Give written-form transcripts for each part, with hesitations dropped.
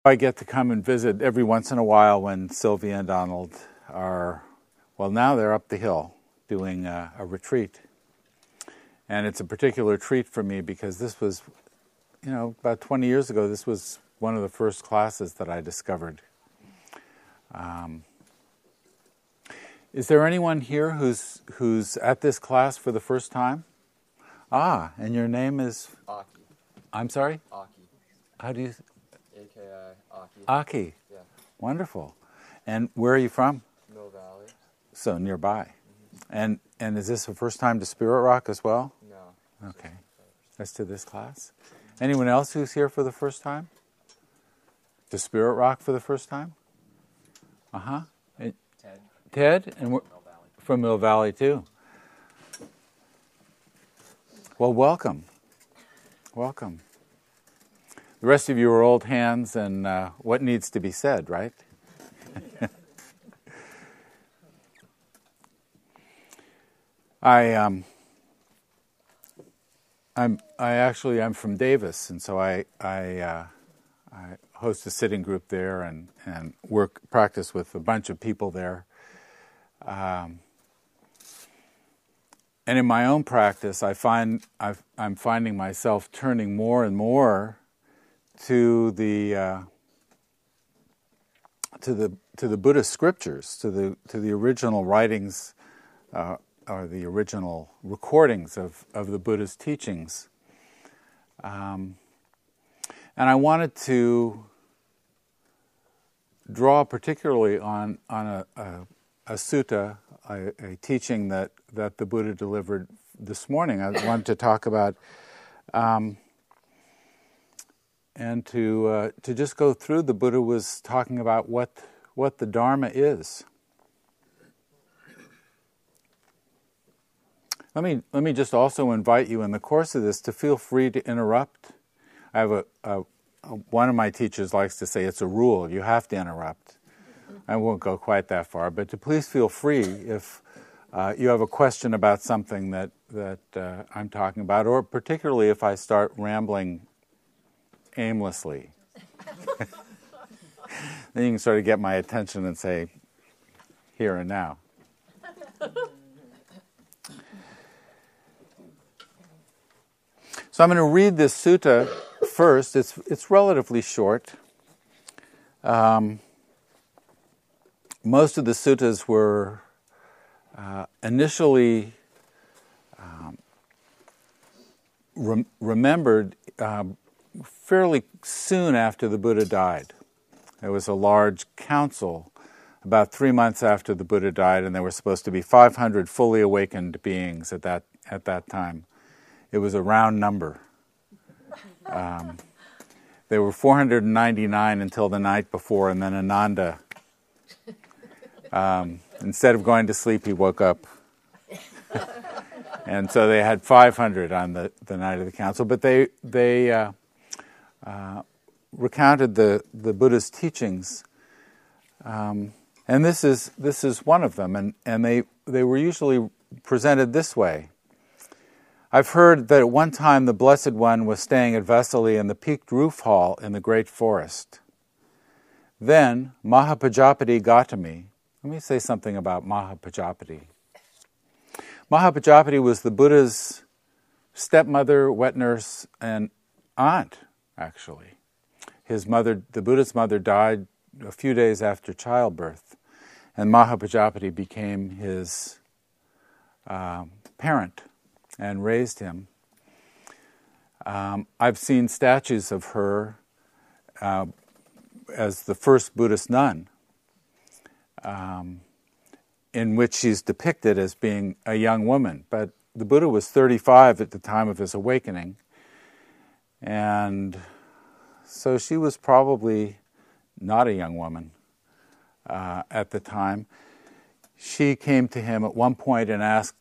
I get to come and visit every once in a while when Sylvia and Donald are, well, now they're up the hill doing a retreat. And it's a particular treat for me because this was, about 20 years ago, this was one of the first classes that I discovered. Is there anyone here who's at this class for the first time? Ah, and your name is? Aki. I'm sorry? Aki. How do you? A.K.I. Aki. Aki. Yeah. Wonderful. And where are you from? Mill Valley. So nearby. Mm-hmm. And is this the first time to Spirit Rock as well? No. Okay. That's to this class. Anyone else who's here for the first time? To Spirit Rock for the first time? Uh-huh. Ted? And we're from Mill Valley too. Well, welcome. Welcome. The rest of you are old hands, and what needs to be said, right? I'm from Davis, and so I host a sitting group there and practice with a bunch of people there. And in my own practice, I'm finding myself turning more and more to the Buddhist scriptures, to the original writings or the original recordings of the Buddha's teachings. And I wanted to draw particularly on a sutta, a teaching that the Buddha delivered this morning. I wanted to talk about and to just go through. The Buddha was talking about what the Dharma is. Let me just also invite you in the course of this to feel free to interrupt. I have one of my teachers likes to say it's a rule, you have to interrupt. I won't go quite that far, but to please feel free if you have a question about something that I'm talking about, or particularly if I start rambling aimlessly. Then you can sort of get my attention and say, here and now. So I'm going to read this sutta first. It's relatively short. Most of the suttas were initially remembered fairly soon after the Buddha died. There was a large council about 3 months after the Buddha died, and there were supposed to be 500 fully awakened beings at that time. It was a round number. There were 499 until the night before, and then Ananda, instead of going to sleep, he woke up. And so they had 500 on the night of the council. But they recounted the Buddha's teachings, and this is one of them. And they were usually presented this way. I've heard that at one time the Blessed One was staying at Vesali in the peaked roof hall in the great forest. Then Mahapajapati Gautami. Let me say something about Mahapajapati. Mahapajapati was the Buddha's stepmother, wet nurse, and aunt, actually. The Buddha's mother died a few days after childbirth, and Mahapajapati became his parent and raised him. I've seen statues of her as the first Buddhist nun, in which she's depicted as being a young woman. But the Buddha was 35 at the time of his awakening, and so she was probably not a young woman at the time. She came to him at one point and asked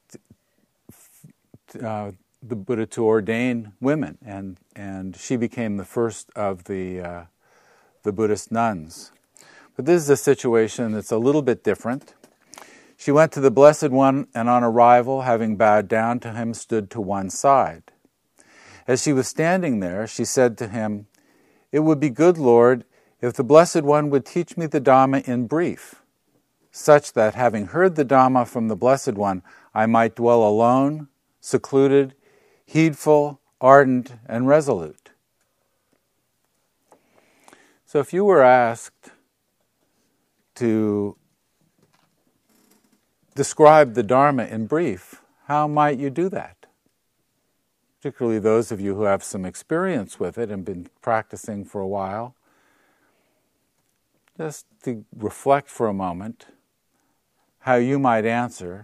the Buddha to ordain women, and she became the first of the Buddhist nuns. But this is a situation that's a little bit different. She went to the Blessed One, and on arrival, having bowed down to him, stood to one side. As she was standing there, she said to him, "It would be good, Lord, If the Blessed One would teach me the Dhamma in brief, such that, having heard the Dhamma from the Blessed One, I might dwell alone, secluded, heedful, ardent, and resolute. So if you were asked to describe the Dharma in brief, how might you do that? Particularly those of you who have some experience with it and been practicing for a while. Just to reflect for a moment how you might answer.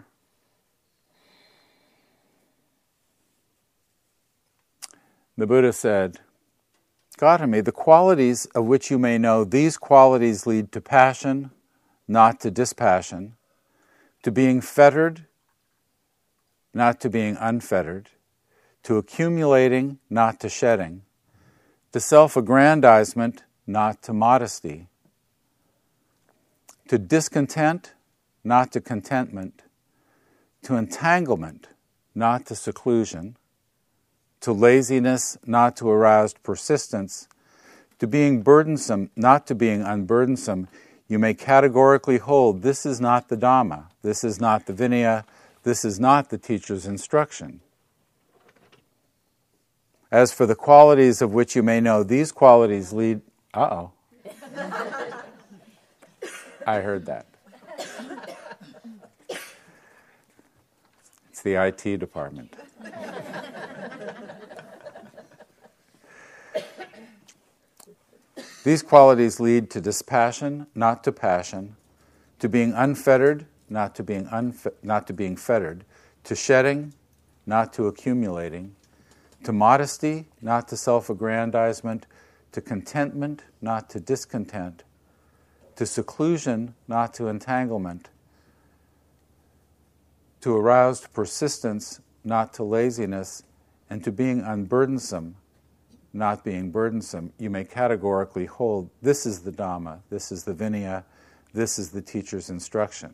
The Buddha said, Gautami, the qualities of which you may know, these qualities lead to passion, not to dispassion, to being fettered, not to being unfettered, to accumulating, not to shedding, to self-aggrandizement, not to modesty, to discontent, not to contentment, to entanglement, not to seclusion, to laziness, not to aroused persistence, to being burdensome, not to being unburdensome, you may categorically hold this is not the Dhamma, this is not the Vinaya, this is not the teacher's instruction. As for the qualities of which you may know, these qualities lead... I heard that. It's the IT department. These qualities lead to dispassion, not to passion, to being unfettered, not to being fettered, to shedding, not to accumulating, to modesty, not to self-aggrandizement, to contentment, not to discontent, to seclusion, not to entanglement, to aroused persistence, not to laziness, and to being unburdensome, not being burdensome, you may categorically hold this is the Dhamma, this is the Vinaya, this is the teacher's instruction.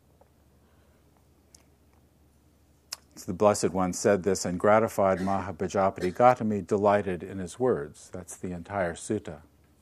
The Blessed One said this, and gratified Mahapajapati Gautami delighted in his words. That's the entire sutta.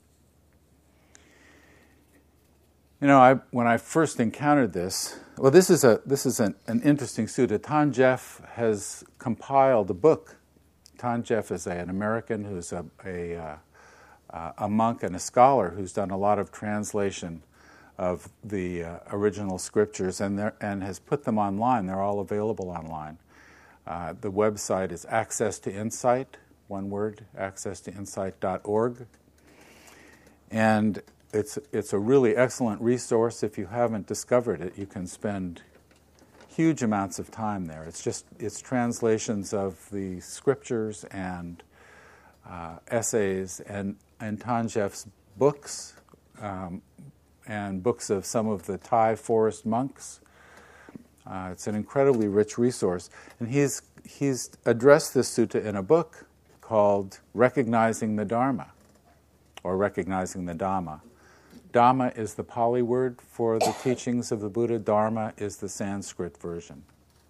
You know, when I first encountered this, well, this is an interesting sutta. Tanjef has compiled a book. Tanjef is an American who's a monk and a scholar who's done a lot of translation of the original scriptures and has put them online. They're all available online. The website is Access to Insight, one word, accesstoinsight.org. And it's a really excellent resource. If you haven't discovered it, you can spend huge amounts of time there. It's translations of the scriptures and essays and Tanjef's books and books of some of the Thai forest monks. It's an incredibly rich resource. And he's addressed this sutta in a book called Recognizing the Dharma, or Recognizing the Dhamma. Dhamma is the Pali word for the teachings of the Buddha. Dharma is the Sanskrit version.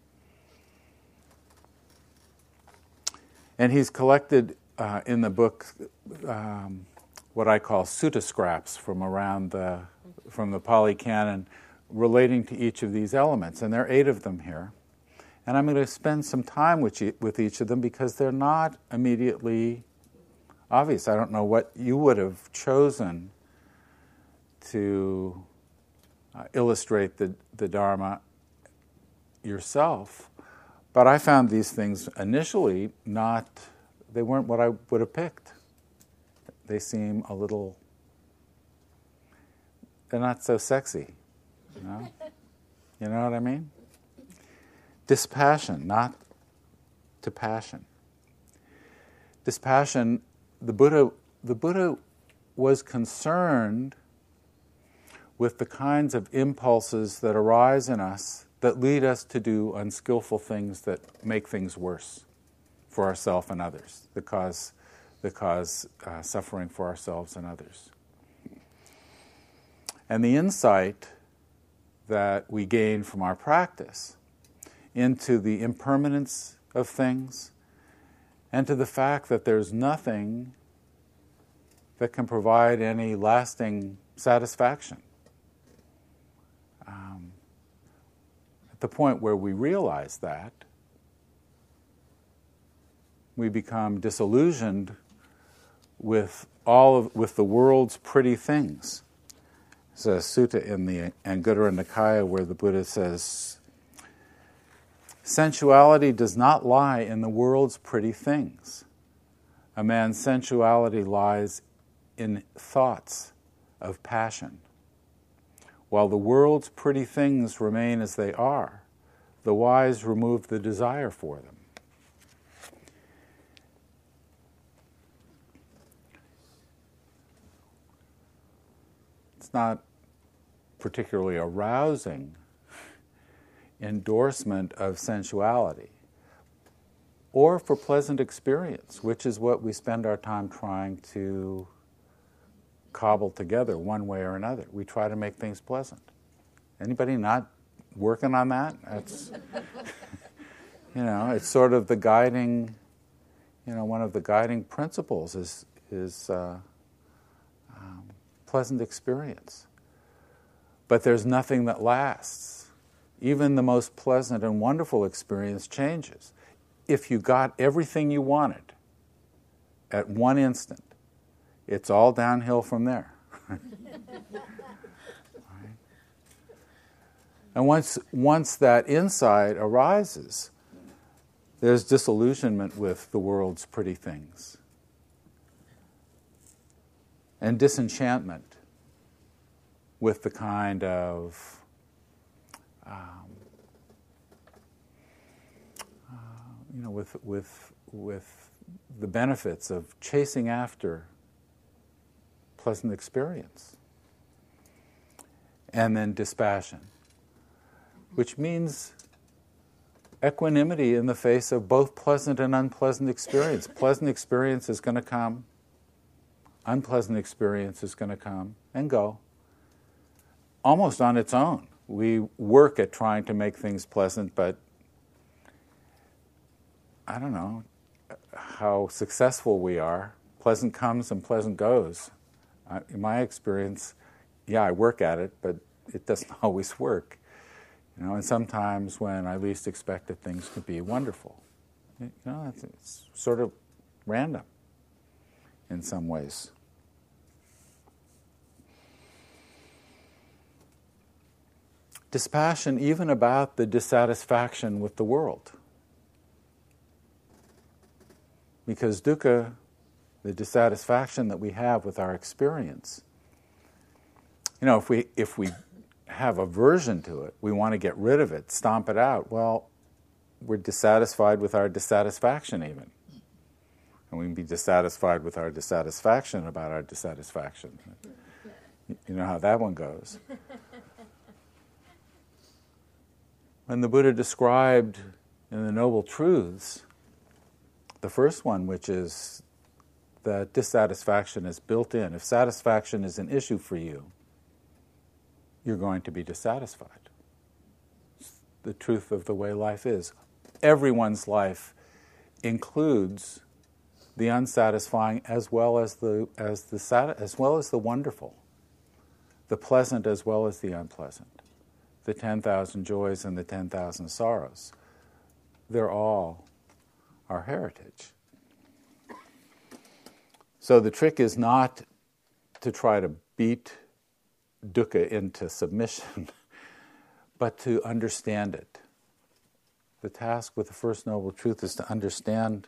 And he's collected in the book what I call sutta scraps from the Pali Canon relating to each of these elements. And there are 8 of them here. And I'm going to spend some time with each of them because they're not immediately obvious. I don't know what you would have chosen to illustrate the Dharma yourself. But I found these things initially they weren't what I would have picked. They seem they're not so sexy. You know what I mean? Dispassion, not to passion. Dispassion, the Buddha was concerned with the kinds of impulses that arise in us that lead us to do unskillful things that make things worse for ourselves and others, that cause suffering for ourselves and others. And the insight that we gain from our practice into the impermanence of things and to the fact that there's nothing that can provide any lasting satisfaction. At the point where we realize that, we become disillusioned with with the world's pretty things. There's a sutta in the Anguttara Nikaya where the Buddha says, sensuality does not lie in the world's pretty things. A man's sensuality lies in thoughts of passion. While the world's pretty things remain as they are, the wise remove the desire for them. It's not particularly arousing endorsement of sensuality or for pleasant experience, which is what we spend our time trying to cobble together one way or another. We try to make things pleasant. Anybody not working on that? That's, it's sort of the guiding, one of the guiding principles is pleasant experience. But there's nothing that lasts. Even the most pleasant and wonderful experience changes. If you got everything you wanted at one instant, it's all downhill from there. Right? And once that insight arises, there's disillusionment with the world's pretty things and disenchantment with the kind of with the benefits of chasing after pleasant experience. And then dispassion, which means equanimity in the face of both pleasant and unpleasant experience. Pleasant experience is going to come, unpleasant experience is going to come and go, almost on its own. We work at trying to make things pleasant, but I don't know how successful we are. Pleasant comes and pleasant goes. In my experience, I work at it, but it doesn't always work. And sometimes when I least expected things to be wonderful. It's sort of random in some ways. Dispassion even about the dissatisfaction with the world. Because dukkha, the dissatisfaction that we have with our experience, if we have aversion to it, we want to get rid of it, stomp it out, well, we're dissatisfied with our dissatisfaction even. And we can be dissatisfied with our dissatisfaction about our dissatisfaction. You know how that one goes. When the Buddha described in the Noble Truths, the first one, which is that dissatisfaction is built in. If satisfaction is an issue for you, you're going to be dissatisfied. It's the truth of the way life is. Everyone's life includes the unsatisfying as well as the wonderful, the pleasant as well as the unpleasant, the 10,000 joys and the 10,000 sorrows. They're all our heritage. So the trick is not to try to beat dukkha into submission, but to understand it. The task with the First Noble Truth is to understand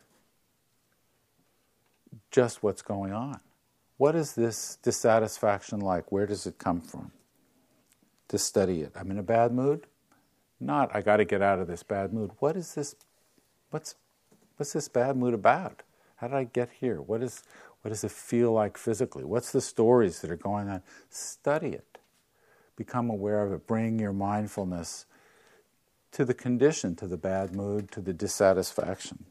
just what's going on. What is this dissatisfaction like? Where does it come from? To study it. I'm in a bad mood? Not, I got to get out of this bad mood. What is this? What's this bad mood about? How did I get here? What does it feel like physically? What's the stories that are going on? Study it. Become aware of it. Bring your mindfulness to the condition, to the bad mood, to the dissatisfaction.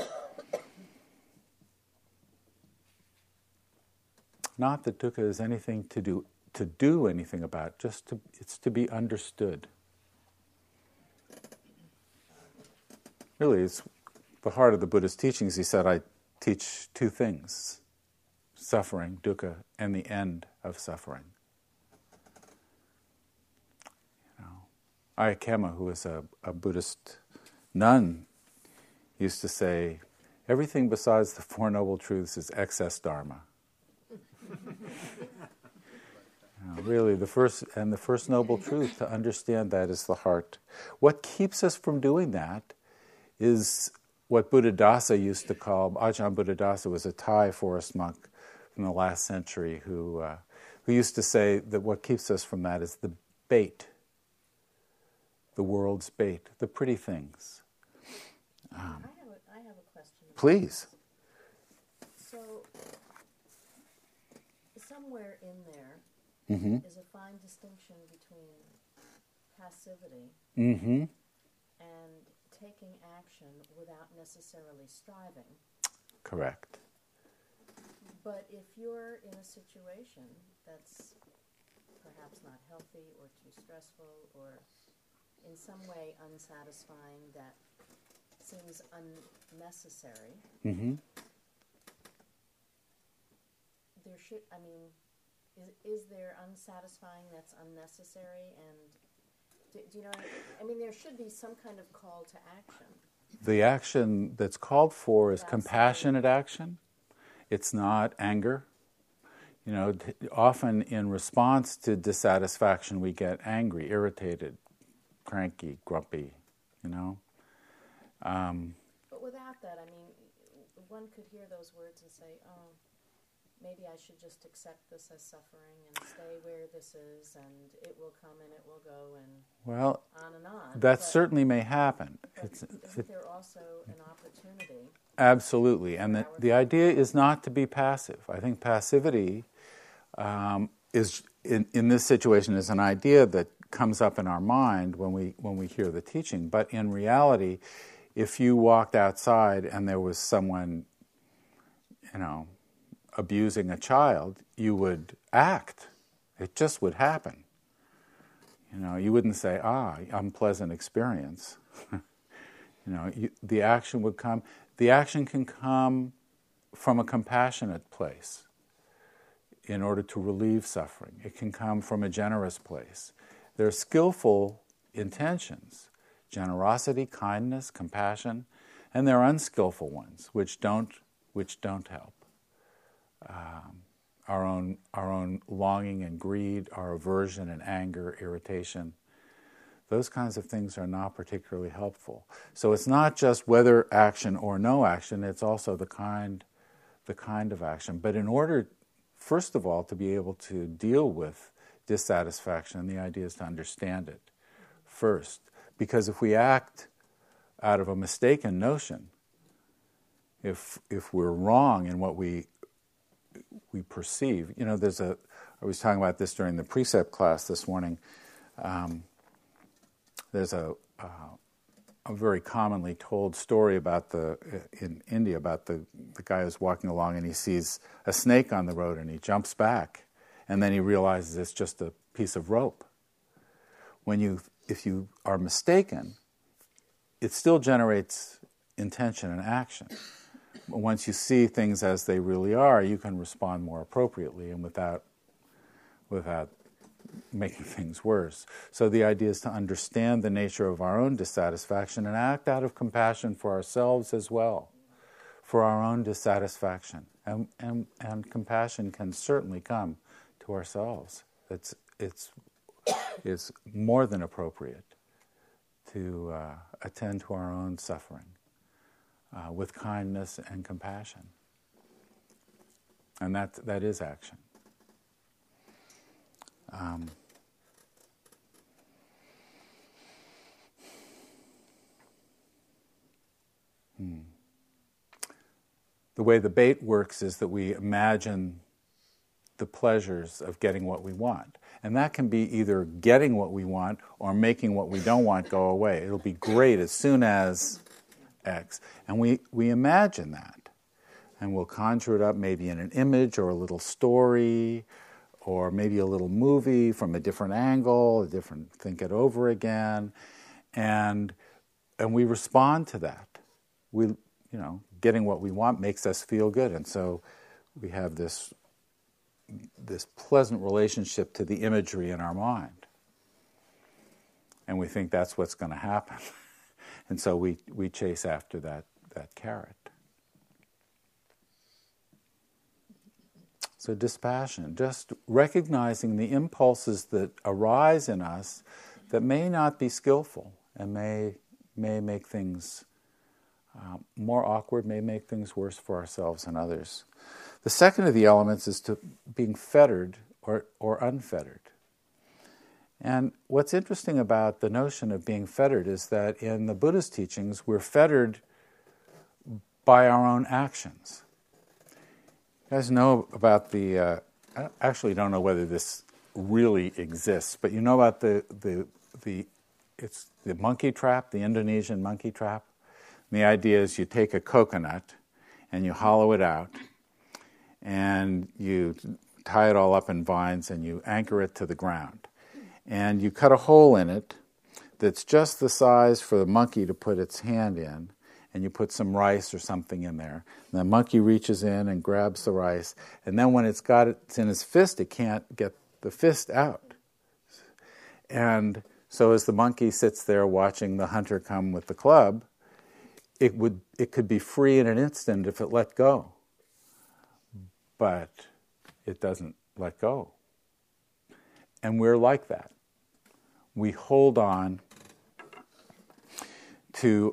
Not that dukkha is anything to do anything about, it's to be understood. Really, it's the heart of the Buddha's teachings. He said, I teach two things. suffering, dukkha, and the end of suffering. Ayya Khema, who was a Buddhist nun, used to say, everything besides the Four Noble Truths is excess dharma. Really, the first noble truth, to understand that, is the heart. What keeps us from doing that is what Buddhadasa used to call, Ajahn Buddhadasa was a Thai forest monk from the last century who used to say that what keeps us from that is the bait, the world's bait, the pretty things. I have a question. Please. So, somewhere in there is a fine distinction between passivity and taking action without necessarily striving. Correct. But if you're in a situation that's perhaps not healthy or too stressful or in some way unsatisfying that seems unnecessary, there should, is there unsatisfying that's unnecessary? And do you know what I mean? There should be some kind of call to action. The action that's called for is compassionate action. It's not anger. Often in response to dissatisfaction, we get angry, irritated, cranky, grumpy, But without that, one could hear those words and say, oh, maybe I should just accept this as suffering and stay where this is, and it will come and it will go, and on and on. That certainly may happen. Isn't there also an opportunity? Absolutely, and the idea is not to be passive. I think passivity is, in this situation, is an idea that comes up in our mind when we hear the teaching. But in reality, if you walked outside and there was someone, abusing a child, you would act. It just would happen. You wouldn't say, unpleasant experience. The action would come. The action can come from a compassionate place in order to relieve suffering. It can come from a generous place. There are skillful intentions, generosity, kindness, compassion, and there are unskillful ones which don't help. Our own longing and greed, our aversion and anger, irritation, those kinds of things are not particularly helpful. So it's not just whether action or no action, it's also the kind of action. But in order, first of all, to be able to deal with dissatisfaction, the idea is to understand it first. Because if we act out of a mistaken notion, if we're wrong in what we perceive, I was talking about this during the precept class this morning. There's a very commonly told story about in India about the guy who's walking along and he sees a snake on the road and he jumps back, and then he realizes it's just a piece of rope. If you are mistaken, it still generates intention and action. But once you see things as they really are, you can respond more appropriately and without making things worse. So the idea is to understand the nature of our own dissatisfaction and act out of compassion for ourselves as well, for our own dissatisfaction. And compassion can certainly come to ourselves. It's more than appropriate to attend to our own suffering with kindness and compassion. And that is action. The way the bait works is that we imagine the pleasures of getting what we want. And that can be either getting what we want or making what we don't want go away. It'll be great as soon as X. And we imagine that. And we'll conjure it up maybe in an image or a little story or maybe a little movie from a different angle, think it over again. And we respond to that. Getting what we want makes us feel good. And so we have this pleasant relationship to the imagery in our mind. And we think that's what's going to happen. And so we chase after that carrot. So dispassion, just recognizing the impulses that arise in us that may not be skillful and may make things more awkward, may make things worse for ourselves and others. The second of the elements is to being fettered or unfettered. And what's interesting about the notion of being fettered is that in the Buddhist teachings, we're fettered by our own actions. You guys know about I actually don't know whether this really exists, but you know about it's the monkey trap, the Indonesian monkey trap. And the idea is you take a coconut and you hollow it out and you tie it all up in vines and you anchor it to the ground. And you cut a hole in it that's just the size for the monkey to put its hand in, and you put some rice or something in there. And the monkey reaches in and grabs the rice, and then when it's in his fist, it can't get the fist out. And so as the monkey sits there watching the hunter come with the club, it could be free in an instant if it let go. But it doesn't let go. And we're like that. We hold on to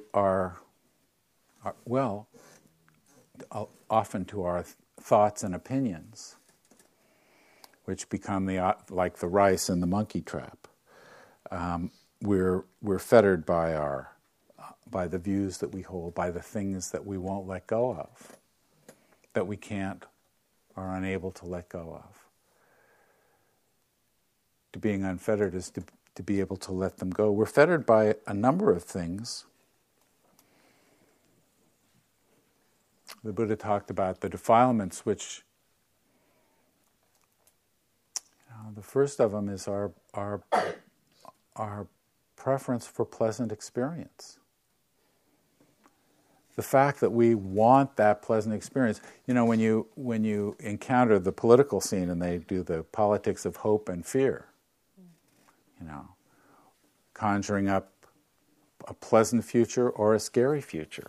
often to our thoughts and opinions, which become like the rice in the monkey trap. We're fettered by the views that we hold, by the things that we won't let go of, that we can't or are unable to let go of. To being unfettered is to be able to let them go. We're fettered by a number of things. The Buddha talked about the defilements, which the first of them is our preference for pleasant experience. The fact that we want that pleasant experience. You know, when you encounter the political scene and they do the politics of hope and fear, conjuring up a pleasant future or a scary future.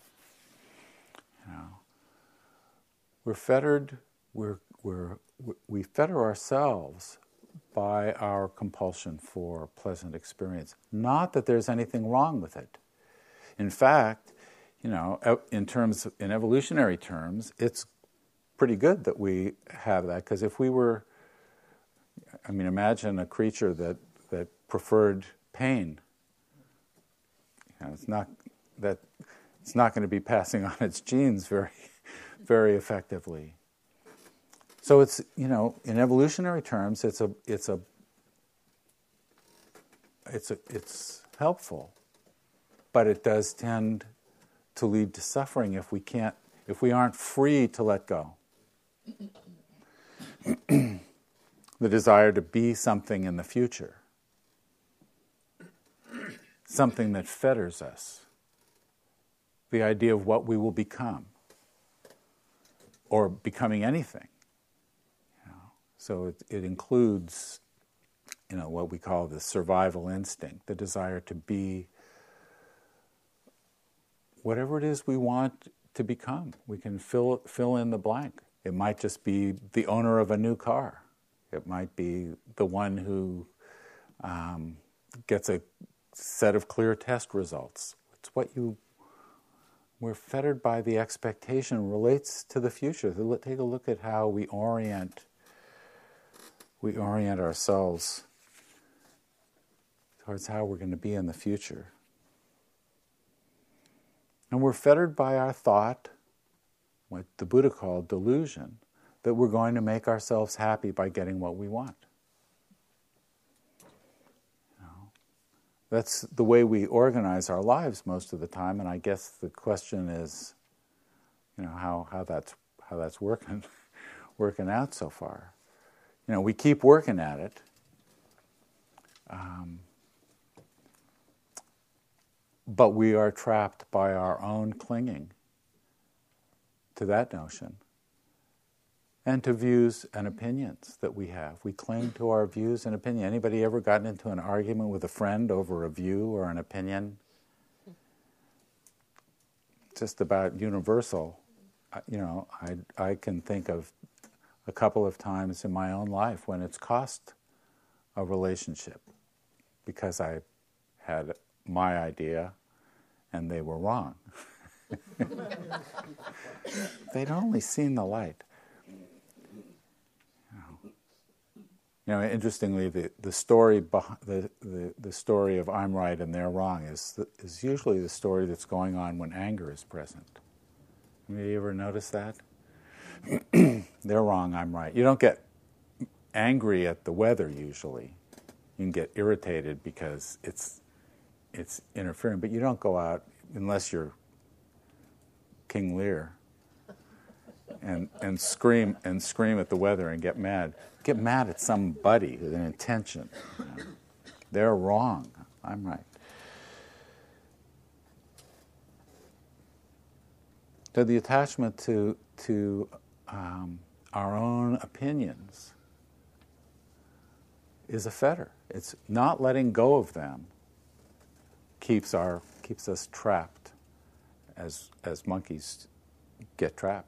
We're fettered. We fetter ourselves by our compulsion for pleasant experience. Not that there's anything wrong with it. In fact, in evolutionary terms, it's pretty good that we have that, because if we were, imagine a creature that preferred pain. It's not going to be passing on its genes very, very effectively. So it's, in evolutionary terms, it's helpful, but it does tend to lead to suffering if we aren't free to let go. The desire to be something in the future, something that fetters us, the idea of what we will become, or becoming anything. So it includes, what we call the survival instinct, the desire to be whatever it is we want to become. We can fill in the blank. It might just be the owner of a new car. It might be the one who gets a set of clear test results. It's we're fettered by the expectation relates to the future. Take a look at how we orient ourselves towards how we're going to be in the future. And we're fettered by our thought, what the Buddha called delusion, that we're going to make ourselves happy by getting what we want. That's the way we organize our lives most of the time, and I guess the question is, how that's working out so far. We keep working at it. But we are trapped by our own clinging to that notion. and to views and opinions that we have. We cling to our views and opinion. Anybody ever gotten into an argument with a friend over a view or an opinion? Just about universal. I can think of a couple of times in my own life when it's cost a relationship because I had my idea and they were wrong. They'd only seen the light. Interestingly, the story the story of I'm right and they're wrong is usually the story that's going on when anger is present. Have you ever noticed that? They're wrong, I'm right. You don't get angry at the weather usually. You can get irritated because it's interfering, but you don't go out unless you're King Lear and scream at the weather and get mad. Get mad at somebody with an intention. They're wrong, I'm right. So the attachment to our own opinions is a fetter. It's not letting go of them keeps us trapped as monkeys get trapped.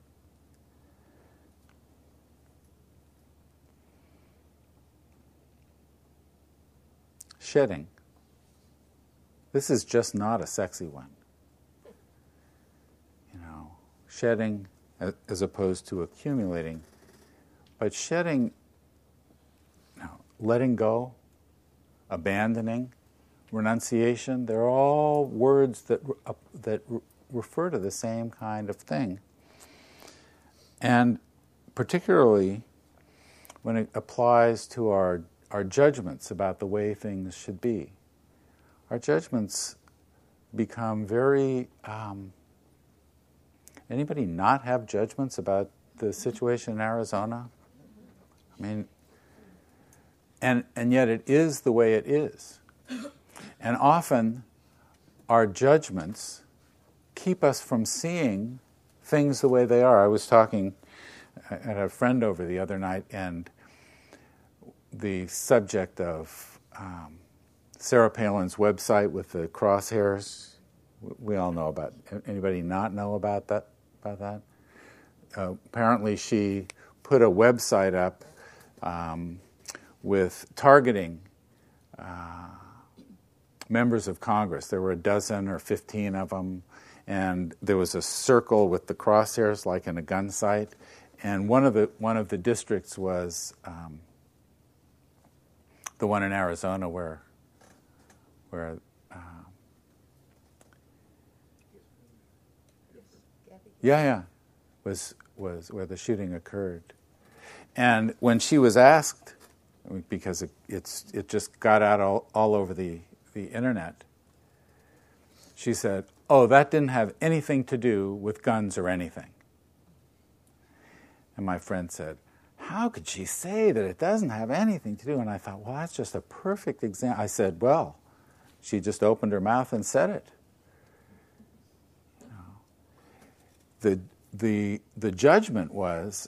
Shedding. This is just not a sexy one. Shedding as opposed to accumulating. But shedding, letting go, abandoning, renunciation, they're all words that refer to the same kind of thing. And particularly when it applies to our judgments about the way things should be. Our judgments become very... anybody not have judgments about the situation in Arizona? I mean, and yet it is the way it is. And often our judgments keep us from seeing things the way they are. I had a friend over the other night, and the subject of Sarah Palin's website with the crosshairs, we all know about. Anybody not know about that? Apparently, she put a website up with targeting members of Congress. There were a dozen or 15 of them, and there was a circle with the crosshairs, like in a gun sight. And one of the districts was the one in Arizona where was where the shooting occurred. And when she was asked, because it just got out all over the internet, she said, "Oh, that didn't have anything to do with guns or anything." And my friend said, "How could she say that it doesn't have anything to do?" And I thought, well, that's just a perfect example. I said, well, she just opened her mouth and said it. The judgment was,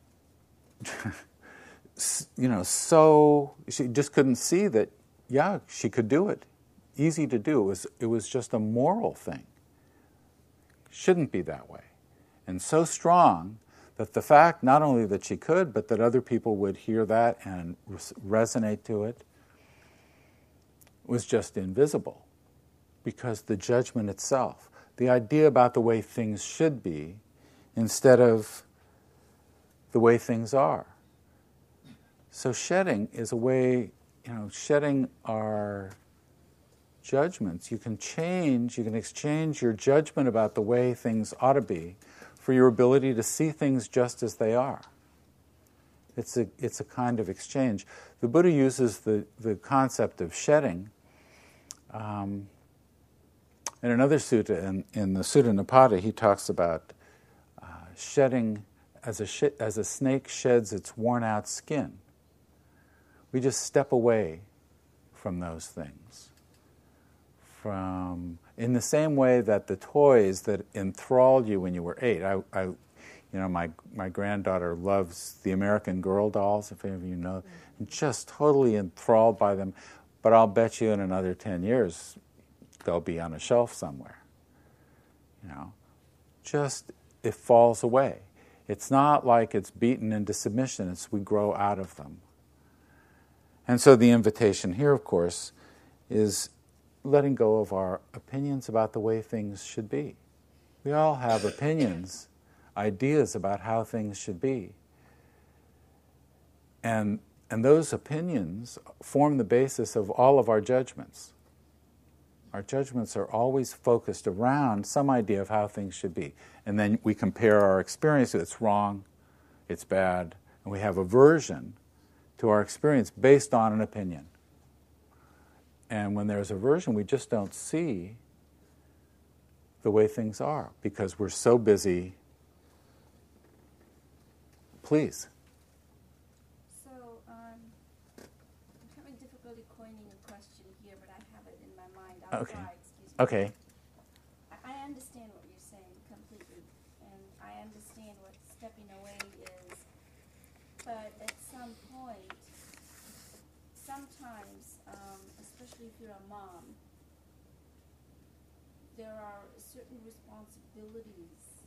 so she just couldn't see that, yeah, she could do it. Easy to do. It was just a moral thing. Shouldn't be that way. And so strong that the fact not only that she could, but that other people would hear that and resonate to it, was just invisible. Because the judgment itself, the idea about the way things should be, instead of the way things are. So shedding is a way, shedding our judgments. You can exchange your judgment about the way things ought to be for your ability to see things just as they are. It's a kind of exchange. The Buddha uses the concept of shedding in another sutta. In the Sutta Nipata, he talks about shedding as a snake sheds its worn-out skin. We just step away from those things. In the same way that the toys that enthralled you when you were 8, You know, my granddaughter loves the American Girl dolls, if any of you know, and just totally enthralled by them. But I'll bet you in another 10 years, they'll be on a shelf somewhere. You know, just it falls away. It's not like it's beaten into submission, it's we grow out of them. And so the invitation here, of course, is letting go of our opinions about the way things should be. We all have opinions, ideas about how things should be. And those opinions form the basis of all of our judgments. Our judgments are always focused around some idea of how things should be. And then we compare our experience, it's wrong, it's bad, and we have aversion to our experience based on an opinion. And when there's aversion, we just don't see the way things are because we're so busy. Please. So, I'm having difficulty coining a question here, but I have it in my mind. I'll Okay. try, excuse me. Okay. I understand what you're saying completely, and I understand what stepping away is. But at some point, sometimes, especially if you're a mom, there are certain responsibilities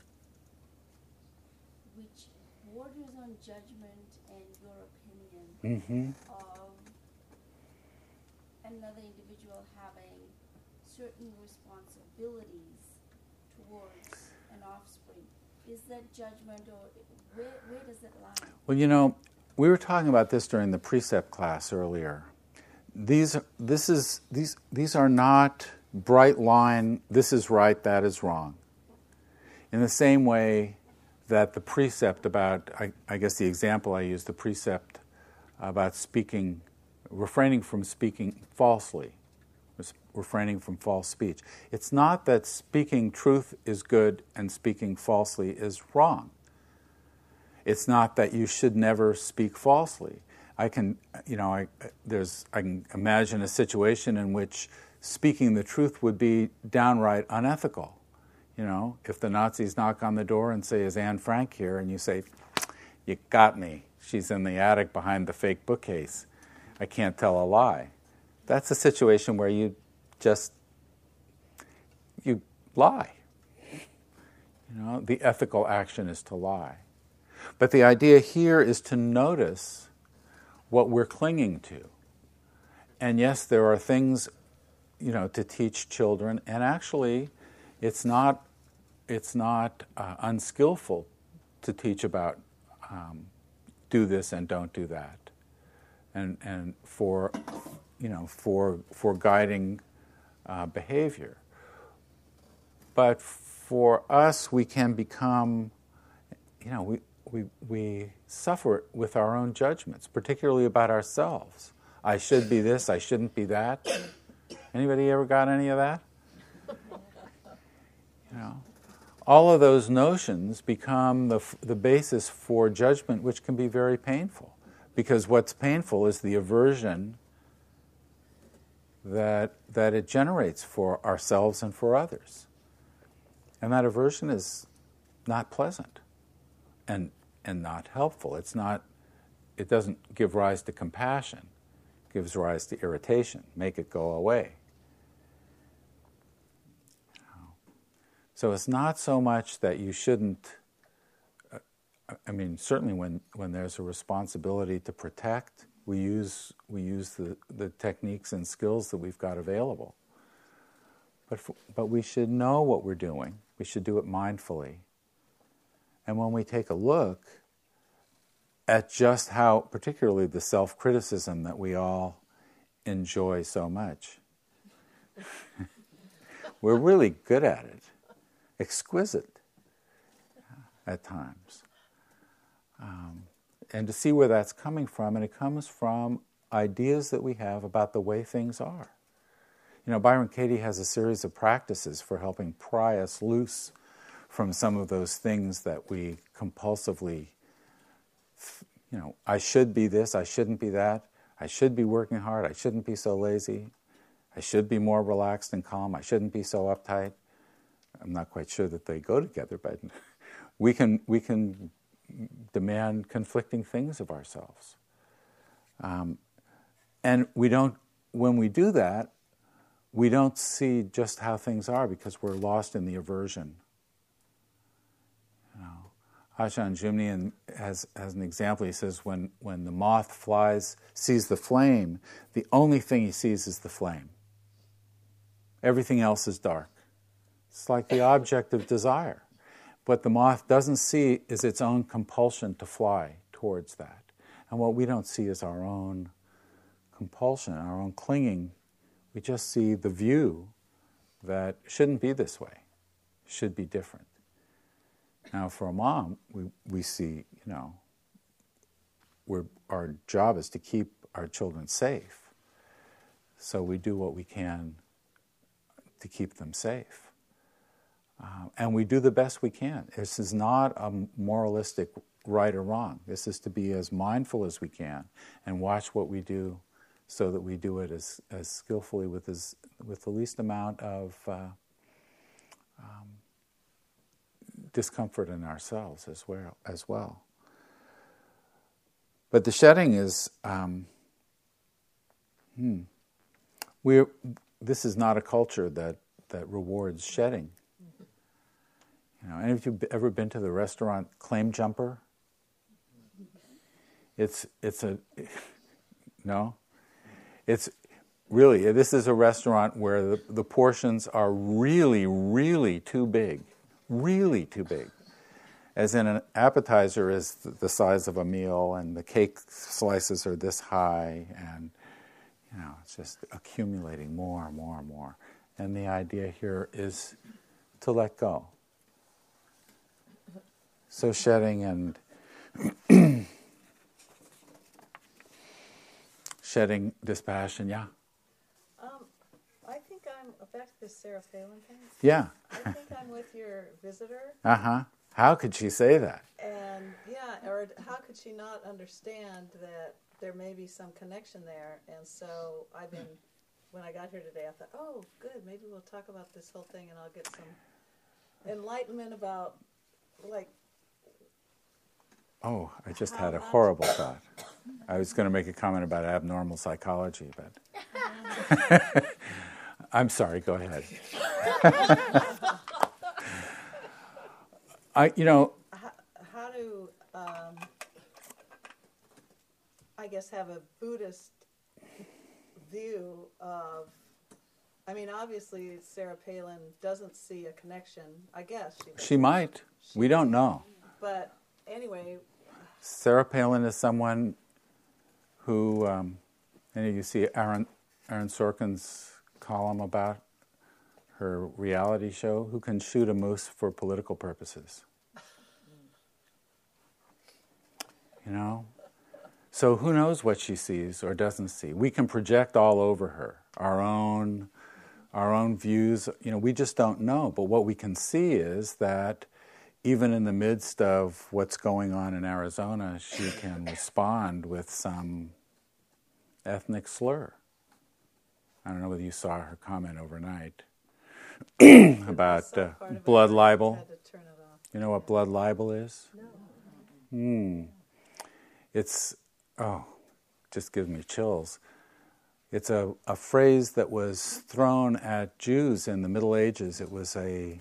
which borders on judgment and your opinion of another individual having certain responsibilities towards an offspring. Is that judgment, or where does it lie? Well, you know, we were talking about this during the precept class earlier. These are not bright line, this is right, that is wrong. In the same way that the precept about, I guess the example I used, the precept about refraining from speaking falsely, refraining from false speech. It's not that speaking truth is good and speaking falsely is wrong. It's not that you should never speak falsely. I can imagine a situation in which speaking the truth would be downright unethical. You know, if the Nazis knock on the door and say, "Is Anne Frank here?" and you say, "You got me. She's in the attic behind the fake bookcase. I can't tell a lie." That's a situation where you lie. You know, the ethical action is to lie. But the idea here is to notice what we're clinging to. And yes, there are things, you know, to teach children, and actually it's not unskillful to teach about do this and don't do that, and for guiding behavior. But for us, we can become, you know, we suffer with our own judgments, particularly about ourselves. I should be this, I shouldn't be that. Anybody ever got any of that? You know, all of those notions become the basis for judgment, which can be very painful. Because what's painful is the aversion that it generates for ourselves and for others. And that aversion is not pleasant and not helpful. It doesn't give rise to compassion. It gives rise to irritation. Make it go away. So it's not so much that you shouldn't, certainly when there's a responsibility to protect, we use the techniques and skills that we've got available. But we should know what we're doing. We should do it mindfully. And when we take a look at just how, particularly the self-criticism that we all enjoy so much, we're really good at it. Exquisite at times. And to see where that's coming from, and it comes from ideas that we have about the way things are. You know, Byron Katie has a series of practices for helping pry us loose from some of those things that we compulsively, you know, I should be this, I shouldn't be that, I should be working hard, I shouldn't be so lazy, I should be more relaxed and calm, I shouldn't be so uptight. I'm not quite sure that they go together, but we can demand conflicting things of ourselves. And we don't, when we do that, we don't see just how things are because we're lost in the aversion. You know, Ajahn Jumnian has an example. He says when the moth sees the flame, the only thing he sees is the flame. Everything else is dark. It's like the object of desire. What the moth doesn't see is its own compulsion to fly towards that. And what we don't see is our own compulsion, our own clinging. We just see the view that shouldn't be this way, should be different. Now, for a mom, we see, our job is to keep our children safe. So we do what we can to keep them safe. And we do the best we can. This is not a moralistic right or wrong. This is to be as mindful as we can and watch what we do so that we do it as skillfully with the least amount of discomfort in ourselves as well. But the shedding is, this is not a culture that rewards shedding. Any of you ever been to the restaurant Claim Jumper? It's really, this is a restaurant where the portions are really, really too big. Really too big. As in, an appetizer is the size of a meal, and the cake slices are this high, and it's just accumulating more and more and more. And the idea here is to let go. So shedding and shedding dispassion, yeah. I think I'm back to this Sarah Palin thing. Yeah. I think I'm with your visitor. Uh-huh. How could she say that? And or how could she not understand that there may be some connection there? And so when I got here today, I thought, oh, good, maybe we'll talk about this whole thing and I'll get some enlightenment about, Oh, I just had a horrible thought. I was going to make a comment about abnormal psychology, but I'm sorry, go ahead. how to, I guess, have a Buddhist view of, obviously Sarah Palin doesn't see a connection, I guess. She might. We don't know. But anyway... Sarah Palin is someone who, you see Aaron Sorkin's column about her reality show, who can shoot a moose for political purposes. So who knows what she sees or doesn't see? We can project all over her, our own views. We just don't know. But what we can see is that even in the midst of what's going on in Arizona, she can respond with some ethnic slur. I don't know whether you saw her comment overnight about blood libel. Had to turn it off. You know what blood libel is? No. It's, just gives me chills. It's a phrase that was thrown at Jews in the Middle Ages. It was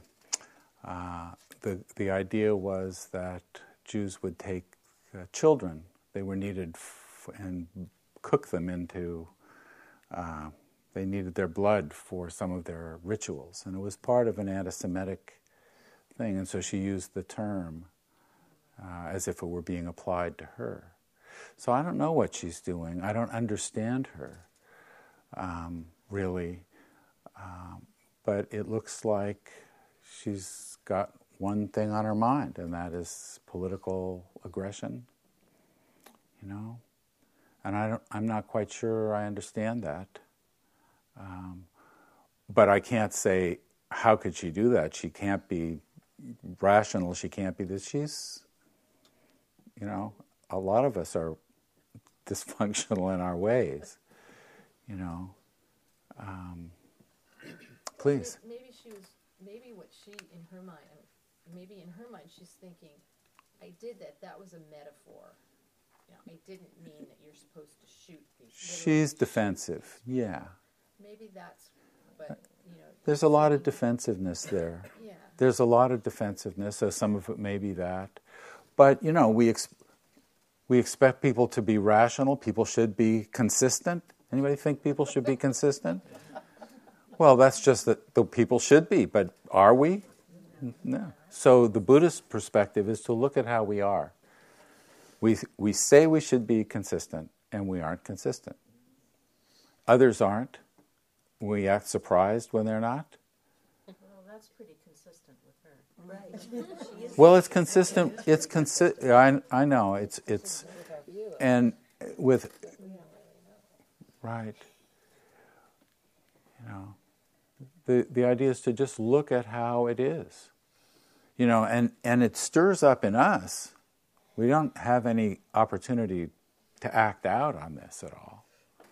the idea was that Jews would take children, they were needed, and cook them into, they needed their blood for some of their rituals. And it was part of an anti-Semitic thing, and so she used the term as if it were being applied to her. So I don't know what she's doing. I don't understand her, really. But it looks like she's got one thing on her mind, and that is political aggression, And I'm not quite sure I understand that. But I can't say, how could she do that? She can't be rational. She can't be this. She's, a lot of us are dysfunctional in our ways, Please. Maybe what she, in her mind, maybe in her mind, she's thinking, I did that. That was a metaphor. You know, I didn't mean that you're supposed to shoot these. She's defensive. Yeah. Maybe that's, but, you know. There's a lot of defensiveness there. Yeah. There's a lot of defensiveness, so some of it may be that. But, you know, we expect people to be rational. People should be consistent. Anybody think people should be consistent? Well, that's just that the people should be, but are we? No. So the Buddhist perspective is to look at how we are. We say we should be consistent, and we aren't consistent. Others aren't. We act surprised when they're not. Well, that's pretty consistent with her. Right. She is Well, it's consistent. It's I know. It's and with right. You know, the idea is to just look at how it is. You know, and it stirs up in us. We don't have any opportunity to act out on this at all.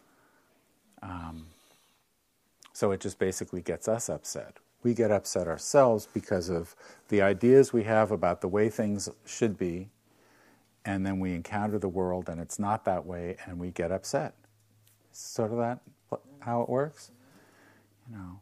So it just basically gets us upset. We get upset ourselves because of the ideas we have about the way things should be, and then we encounter the world and it's not that way, and we get upset. Sort of that how it works, you know.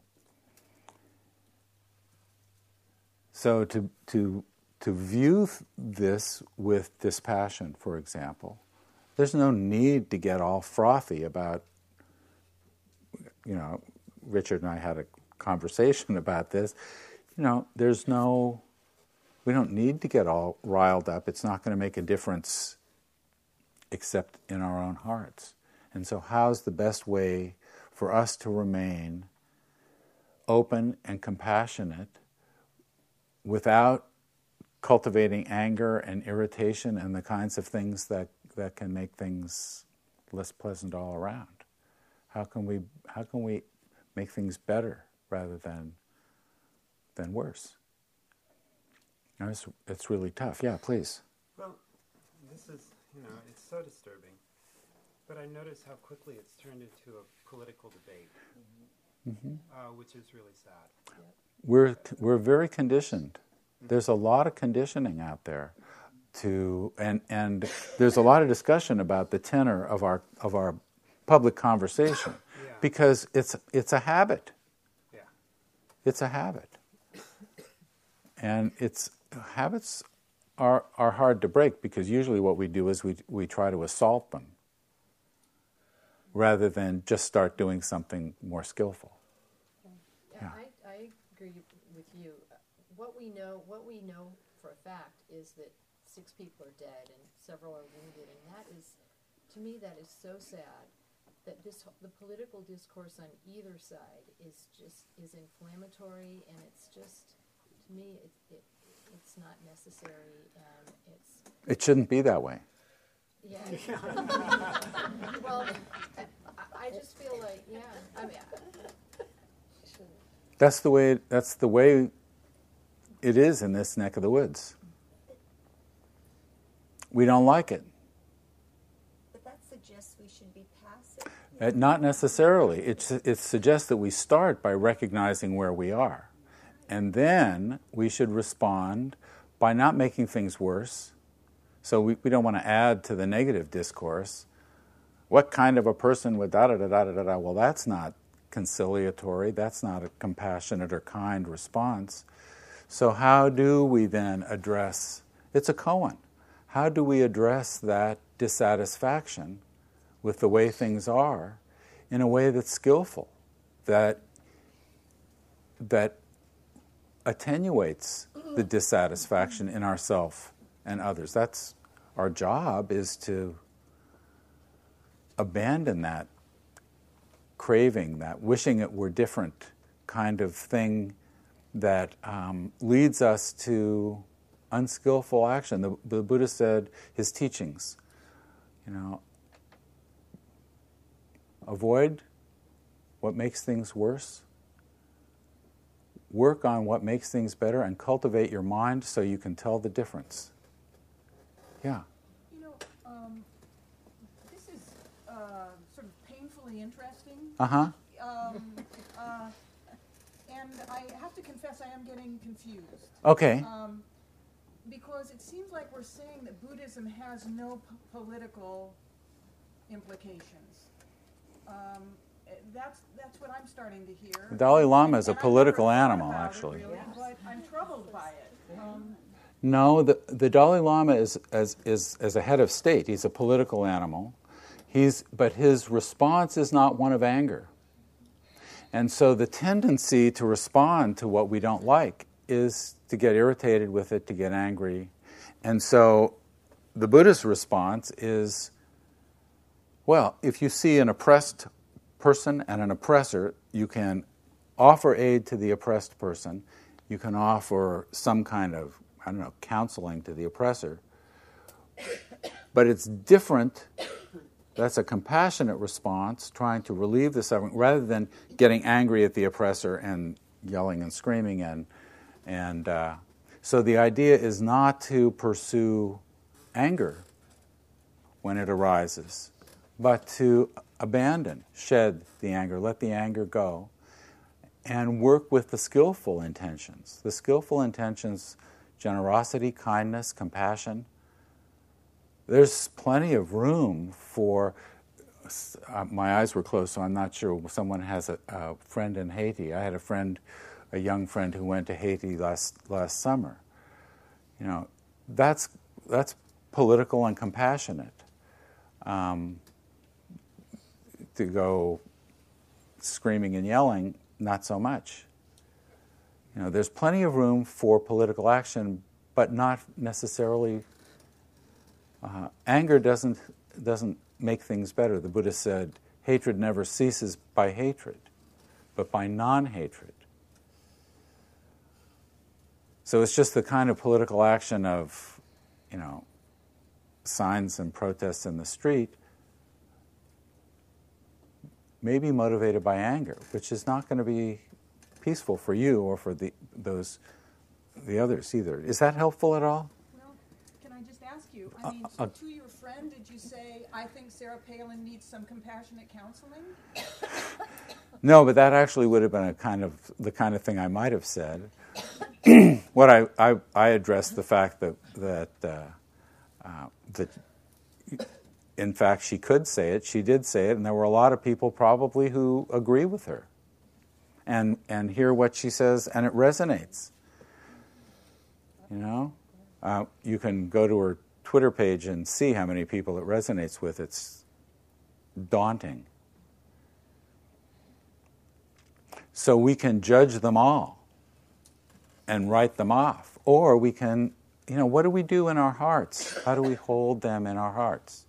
So to view this with dispassion, for example, there's no need to get all frothy about, you know, Richard and I had a conversation about this. You know, we don't need to get all riled up. It's not going to make a difference except in our own hearts. And so how's the best way for us to remain open and compassionate without cultivating anger and irritation and the kinds of things that can make things less pleasant all around? How can we make things better rather than worse? Now, it's really tough. Yeah, please. Well, this is, it's so disturbing. But I notice how quickly it's turned into a political debate, which is really sad. We're very conditioned. There's a lot of conditioning out there and there's a lot of discussion about the tenor of our public conversation because it's a habit. Yeah. It's a habit. And habits are hard to break because usually what we do is we try to assault them rather than just start doing something more skillful. Yeah. I agree with you. What we know for a fact is that 6 people are dead and several are wounded, and that is, to me, that is so sad. That the political discourse on either side is inflammatory, and it's just, to me, it's not necessary, and It shouldn't be that way. yeah. Well, I just feel like, I mean, That's the way it is in this neck of the woods. We don't like it. But that suggests we should be passive. Not necessarily. It suggests that we start by recognizing where we are. And then we should respond by not making things worse. So we don't want to add to the negative discourse. What kind of a person would da-da-da-da-da-da? Well, that's not conciliatory. That's not a compassionate or kind response. So how do we then address, it's a koan. How do we address that dissatisfaction with the way things are in a way that's skillful, that attenuates the dissatisfaction in ourselves and others? That's our job, is to abandon that craving, that wishing it were different kind of thing that leads us to unskillful action. The Buddha said, his teachings, avoid what makes things worse, work on what makes things better, and cultivate your mind so you can tell the difference. Yeah. This is sort of painfully interesting. Uh-huh. And I have to confess I am getting confused. Okay. Because it seems like we're saying that Buddhism has no political implications. That's what I'm starting to hear. The Dalai Lama is a And I've political never thought animal, about it actually. really, but I'm troubled by it. No, the Dalai Lama is as a head of state. He's a political animal. But his response is not one of anger. And so the tendency to respond to what we don't like is to get irritated with it, to get angry. And so the Buddhist response is, well, if you see an oppressed person and an oppressor, you can offer aid to the oppressed person. You can offer some kind of, counseling to the oppressor. But it's different. That's a compassionate response, trying to relieve the suffering, rather than getting angry at the oppressor and yelling and screaming. And so the idea is not to pursue anger when it arises, but to abandon, shed the anger, let the anger go, and work with the skillful intentions. The skillful intentions, generosity, kindness, compassion. There's plenty of room for, my eyes were closed, so I'm not sure. Someone has a friend in Haiti. I had a young friend who went to Haiti last summer. That's political and compassionate. To go screaming and yelling, not so much. There's plenty of room for political action, but not necessarily. Anger doesn't make things better. The Buddha said, hatred never ceases by hatred, but by non-hatred. So it's just the kind of political action of, signs and protests in the street, maybe motivated by anger, which is not going to be peaceful for you or for the others either. Is that helpful at all? Well, can I just ask you, to your friend, did you say, I think Sarah Palin needs some compassionate counseling? No, but that actually would have been the kind of thing I might have said. What I addressed the fact that in fact she could say it, she did say it, and there were a lot of people probably who agree with her and hear what she says, and it resonates. You can go to her Twitter page and see how many people it resonates with. It's daunting. So we can judge them all and write them off. Or we can, what do we do in our hearts? How do we hold them in our hearts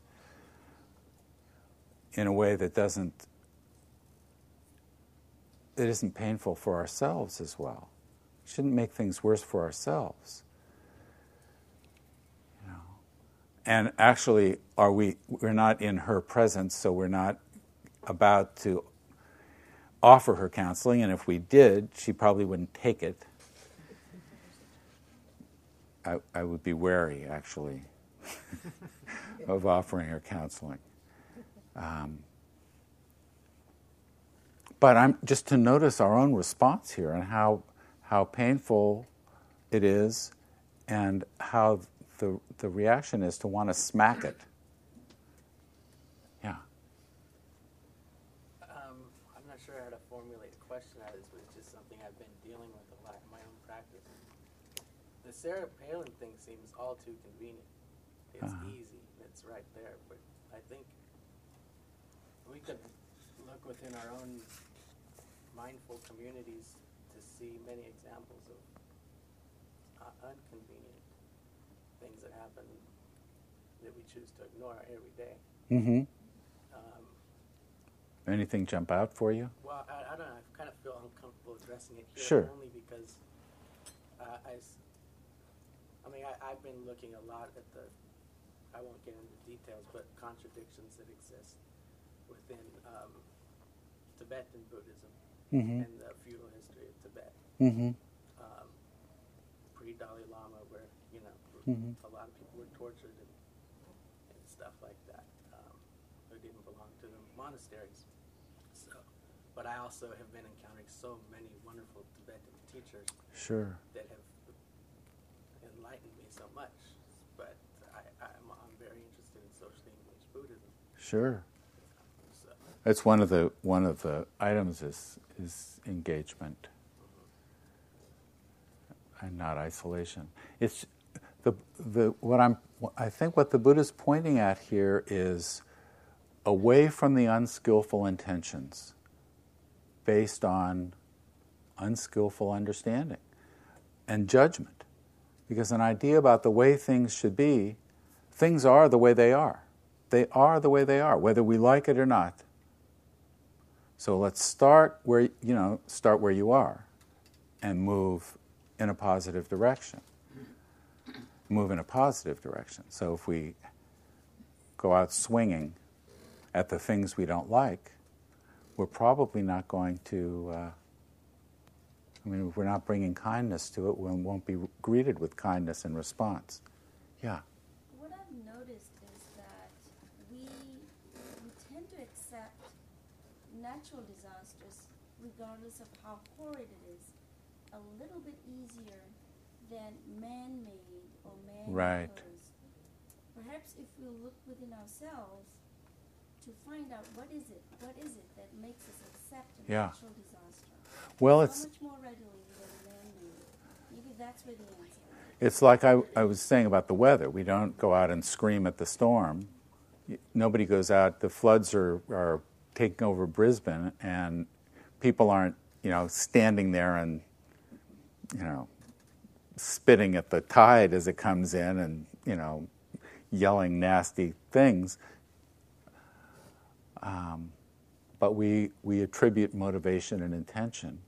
in a way that isn't painful for ourselves as well? We shouldn't make things worse for ourselves. And actually, we're not in her presence, so we're not about to offer her counseling, and if we did, she probably wouldn't take it. I would be wary, actually, of offering her counseling. But I'm just to notice our own response here and how painful it is, and how the reaction is to want to smack it. Yeah. I'm not sure how to formulate a question out of this, but it's just something I've been dealing with a lot in my own practice. The Sarah Palin thing seems all too convenient. It's easy, it's right there, but I think we could look within our own mindful communities to see many examples of unconvenient things that happen that we choose to ignore every day. Mm-hmm. Anything jump out for you? Well, I don't know. I kind of feel uncomfortable addressing it here, Sure. only because I've been looking a lot at I won't get into details, but contradictions that exist within Tibetan Buddhism Mm-hmm. and the feudal history of Tibet. Mm-hmm. Pre-Dalai Lama, where Mm-hmm. a lot of people were tortured and stuff like that, who didn't belong to the monasteries. So, but I also have been encountering so many wonderful Tibetan teachers Sure. that have enlightened me so much. But I'm very interested in socially engaged Buddhism. Sure. So, It's one of the items is engagement and not isolation. It's I think what the Buddha's pointing at here is away from the unskillful intentions based on unskillful understanding and judgment. Because an idea about the way things should be, things are the way they are. They are the way they are, whether we like it or not. So let's start where you are and move in a positive direction. Move in a positive direction. So if we go out swinging at the things we don't like, we're probably not going to, if we're not bringing kindness to it, we won't be greeted with kindness in response. Yeah. What I've noticed is that we tend to accept natural disasters, regardless of how horrid it is, a little bit easier than man-made or Right. man-imposed. Perhaps if we look within ourselves to find out what is it that makes us accept a Yeah. natural disaster Well, so it's much more readily than man-made. Maybe that's where the answer is. It's like I was saying about the weather. We don't go out and scream at the storm. Nobody goes out. The floods are taking over Brisbane, and people aren't, standing there and, spitting at the tide as it comes in and, yelling nasty things. But we attribute motivation and intention.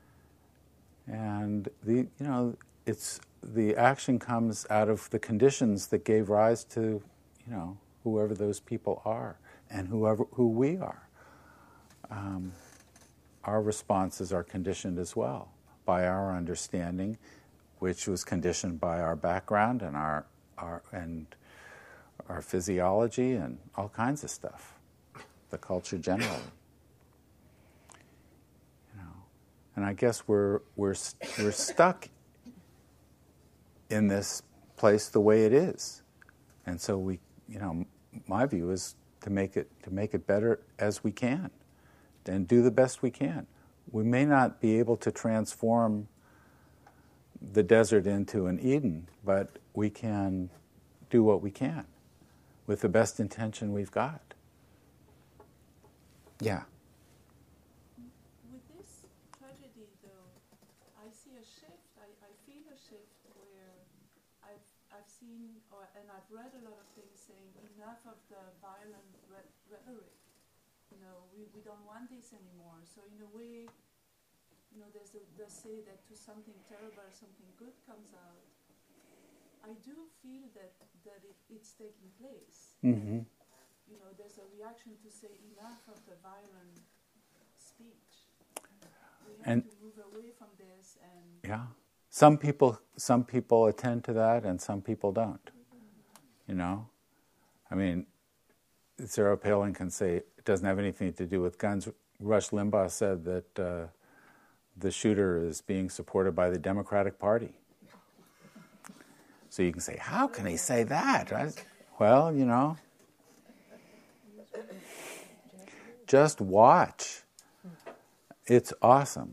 And the action comes out of the conditions that gave rise to, whoever those people are and who we are. Our responses are conditioned as well by our understanding, which was conditioned by our background and our physiology and all kinds of stuff, the culture generally. And I guess we're stuck in this place the way it is, and so my view is to make it better as we can, and do the best we can. We may not be able to transform the desert into an Eden, but we can do what we can with the best intention we've got. Yeah. With this tragedy, though, I see a shift. I feel a shift where I've seen and I've read a lot of things saying enough of the violent rhetoric. We don't want this anymore. So in a way, they say that to something terrible, something good comes out. I do feel that it's taking place. Mm-hmm. There's a reaction to say enough of the violent speech. We have to move away from this and. Yeah. Some people attend to that, and some people don't. Sarah Palin can say it doesn't have anything to do with guns. Rush Limbaugh said that the shooter is being supported by the Democratic Party. So you can say, how can he say that? Right? Well, just watch. It's awesome.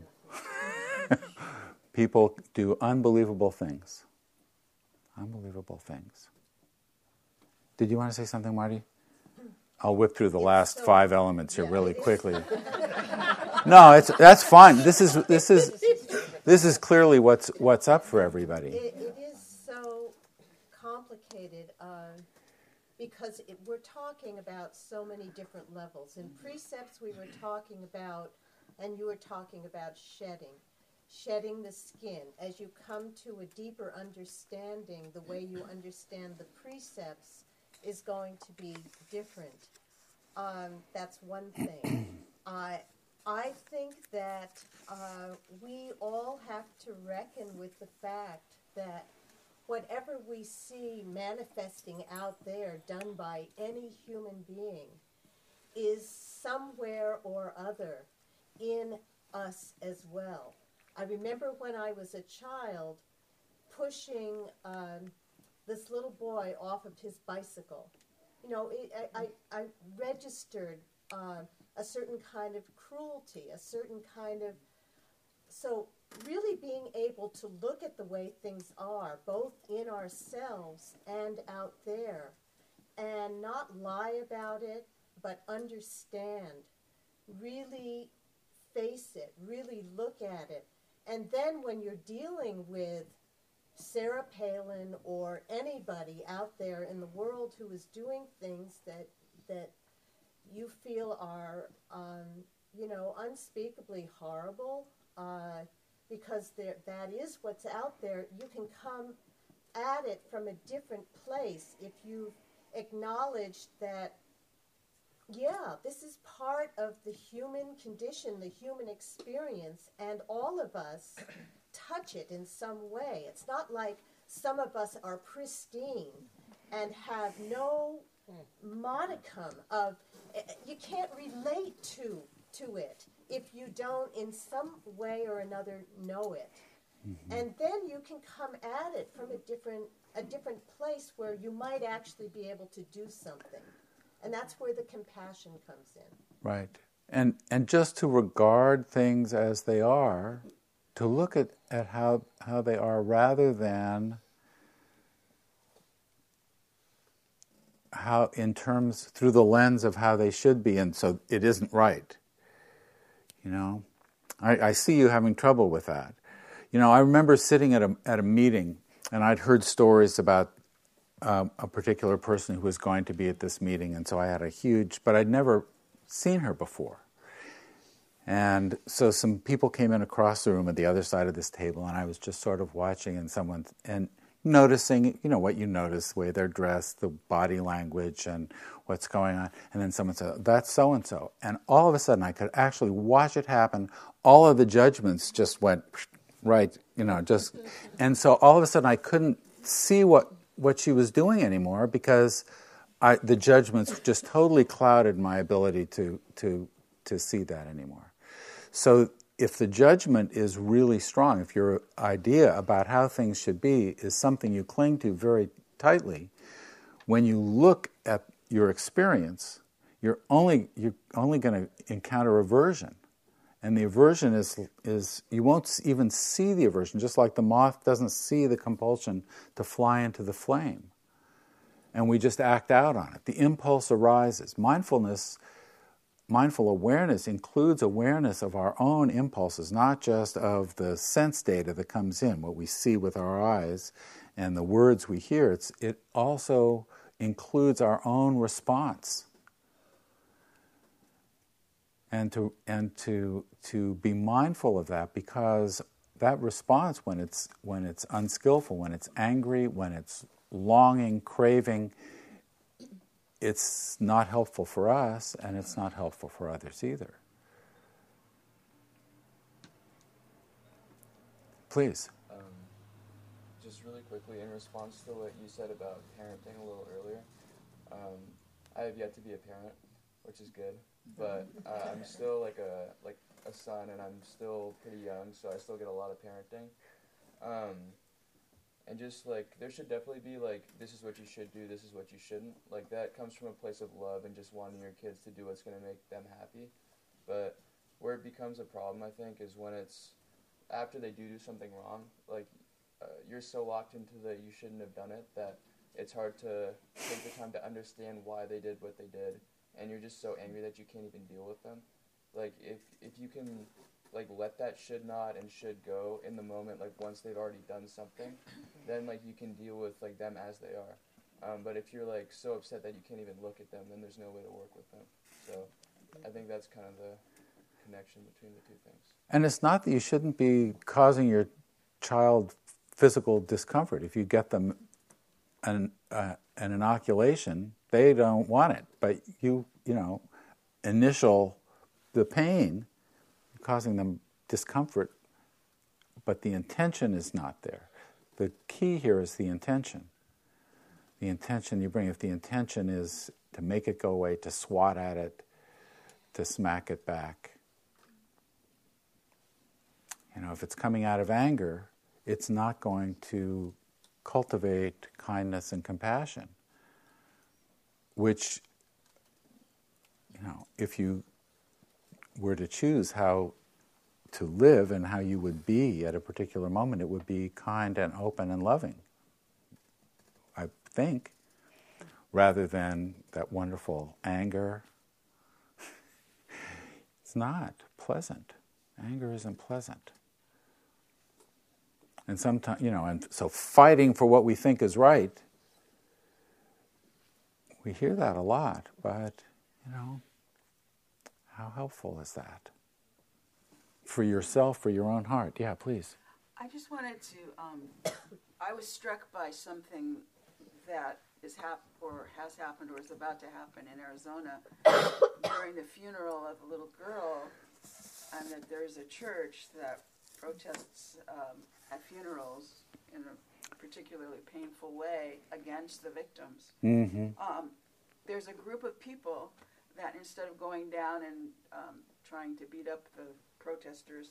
People do unbelievable things. Unbelievable things. Did you want to say something, Marty? I'll whip through the last 5 elements here really quickly. No, that's fine. This is clearly what's up for everybody. It is so complicated because we're talking about so many different levels. In precepts, we were talking about, and you were talking about shedding the skin. As you come to a deeper understanding, the way you understand the precepts is going to be different. That's one thing. I think that we all have to reckon with the fact that whatever we see manifesting out there done by any human being is somewhere or other in us as well. I remember when I was a child pushing this little boy off of his bicycle. You know, I registered a certain kind of cruelty, a certain kind of, so really being able to look at the way things are, both in ourselves and out there, and not lie about it, but understand, really face it, really look at it. And then when you're dealing with Sarah Palin or anybody out there in the world who is doing things that you feel are, unspeakably horrible, because that is what's out there, you can come at it from a different place if you acknowledge that, yeah, this is part of the human condition, the human experience, and all of us touch it in some way. It's not like some of us are pristine and have no modicum of, you can't relate to it if you don't in some way or another know it. Mm-hmm. And then you can come at it from a different place where you might actually be able to do something. And that's where the compassion comes in. Right. And just to regard things as they are, to look at how they are rather than how in terms through the lens of how they should be, and so it isn't right. You know, I see you having trouble with that. You know, I remember sitting at a meeting, and I'd heard stories about a particular person who was going to be at this meeting, and so I had but I'd never seen her before. And so some people came in across the room at the other side of this table, and I was just sort of watching and noticing, you know, what you notice, the way they're dressed, the body language, and what's going on. And then someone said, "That's so-and-so." And all of a sudden, I could actually watch it happen. All of the judgments just went right, you know, just... And so all of a sudden, I couldn't see what she was doing anymore because the judgments just totally clouded my ability to see that anymore. So if the judgment is really strong, if your idea about how things should be is something you cling to very tightly, when you look at your experience, you're only going to encounter aversion. And the aversion is you won't even see the aversion, just like the moth doesn't see the compulsion to fly into the flame. And we just act out on it. The impulse arises. Mindful awareness includes awareness of our own impulses, not just of the sense data that comes in, what we see with our eyes and the words we hear. It also includes our own response. And to be mindful of that, because that response, when it's unskillful, when it's angry, when it's longing, craving, it's not helpful for us, and it's not helpful for others either. Please. Just really quickly, in response to what you said about parenting a little earlier, I have yet to be a parent, which is good, but I'm still like a son, and I'm still pretty young, so I still get a lot of parenting. And just, like, there should definitely be, like, this is what you should do, this is what you shouldn't. Like, that comes from a place of love and just wanting your kids to do what's going to make them happy. But where it becomes a problem, I think, is when it's after they do something wrong. Like, you're so locked into the you shouldn't have done it that it's hard to take the time to understand why they did what they did. And you're just so angry that you can't even deal with them. Like, if you can... like, let that should not and should go in the moment, like, once they've already done something, then, like, you can deal with, like, them as they are. But if you're, like, so upset that you can't even look at them, then there's no way to work with them. So I think that's kind of the connection between the two things. And it's not that you shouldn't be causing your child physical discomfort. If you get them an inoculation, they don't want it. But the pain, causing them discomfort, but the intention is not there. The key here is the intention. The intention you bring, if the intention is to make it go away, to swat at it, to smack it back. You know, if it's coming out of anger, it's not going to cultivate kindness and compassion, which, if you were to choose how to live and how you would be at a particular moment, it would be kind and open and loving, I think, rather than that wonderful anger. It's not pleasant. Anger isn't pleasant. And sometimes, and so fighting for what we think is right, we hear that a lot, but, how helpful is that? For yourself, for your own heart. Yeah, please. I just wanted to, I was struck by something that has happened or is about to happen in Arizona during the funeral of a little girl, and that there's a church that protests at funerals in a particularly painful way against the victims. Mm-hmm. There's a group of people that instead of going down and trying to beat up the protesters,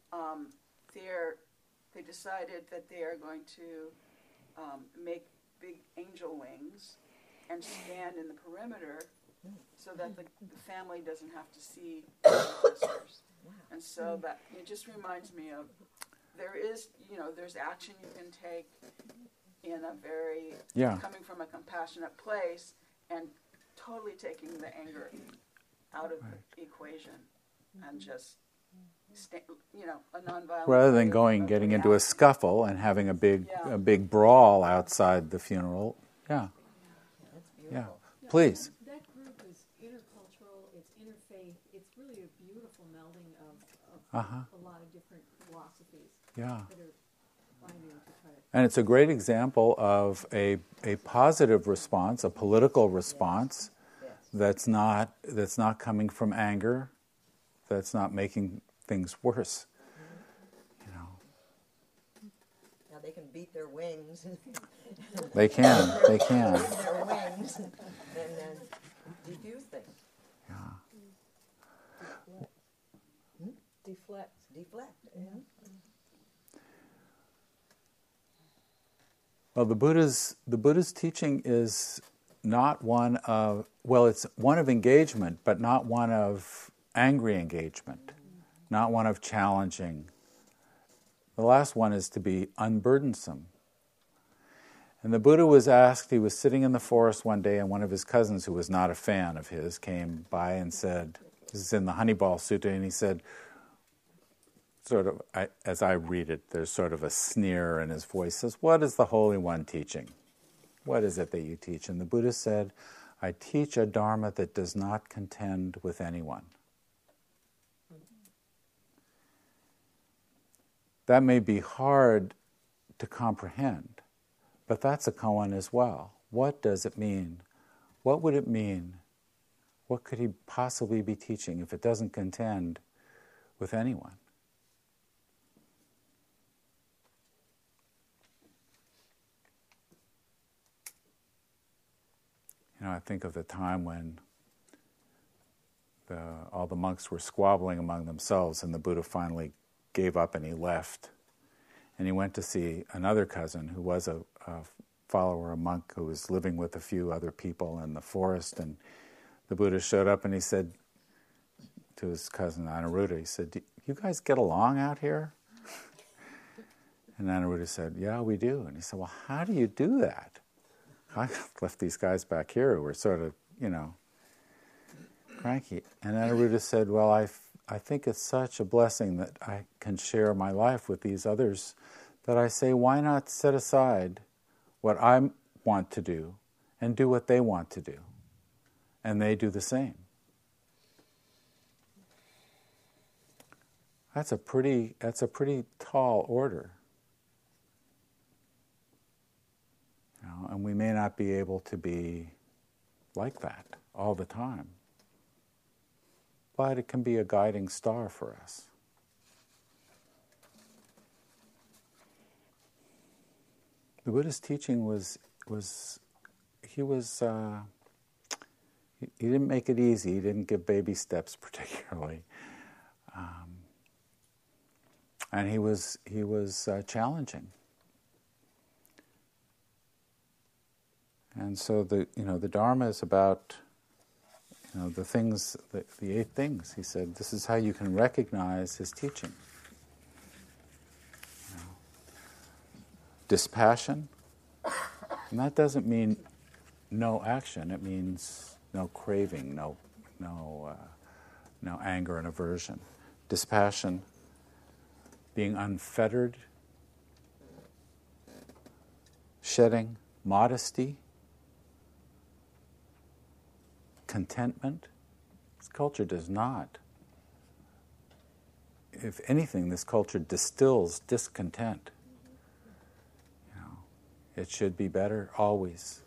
they decided that they are going to make big angel wings and stand in the perimeter so that the family doesn't have to see the protesters. And so that it just reminds me of there's action you can take in a very coming from a compassionate place and totally taking the anger out of the equation and just a nonviolent rather than getting into a scuffle and having a big brawl outside the funeral. Yeah. That's beautiful. Yeah. Please. That group is intercultural, it's interfaith, it's really a beautiful melding of a lot of different philosophies that are finding to try to... And it's a great example of a positive response, a political response that's not coming from anger, that's not making things worse. Now they can beat their wings. They can. Beat their wings and then defuse things. Yeah. Deflect. Mm-hmm. Well, the Buddha's teaching is not one of, it's one of engagement, but not one of angry engagement, not one of challenging. The last one is to be unburdensome. And the Buddha was asked, he was sitting in the forest one day, and one of his cousins, who was not a fan of his, came by and said, this is in the Honeyball Sutta, and he said, as I read it, there's sort of a sneer in his voice, says, what is the Holy One teaching? What is it that you teach? And the Buddha said, I teach a dharma that does not contend with anyone. That may be hard to comprehend, but that's a koan as well. What does it mean? What would it mean? What could he possibly be teaching if it doesn't contend with anyone? I think of the time when all the monks were squabbling among themselves, and the Buddha finally gave up and he left. And he went to see another cousin who was a follower, a monk who was living with a few other people in the forest. And the Buddha showed up and he said to his cousin Anuruddha, he said, do you guys get along out here? And Anuruddha said, yeah, we do. And he said, well, how do you do that? I left these guys back here who were sort of, cranky. And Anuruddha said, well, I think it's such a blessing that I can share my life with these others that I say, why not set aside what I want to do and do what they want to do? And they do the same. That's a pretty tall order. And we may not be able to be like that all the time. But it can be a guiding star for us. The Buddha's teaching he didn't make it easy. He didn't give baby steps particularly. and he was challenging. And so the Dharma is about the things, the 8 things. He said this is how you can recognize his teaching. Dispassion, and that doesn't mean no action. It means no craving, no anger and aversion. Dispassion, being unfettered, shedding modesty, contentment. This culture does not. If anything, this culture distills discontent. It should be better always.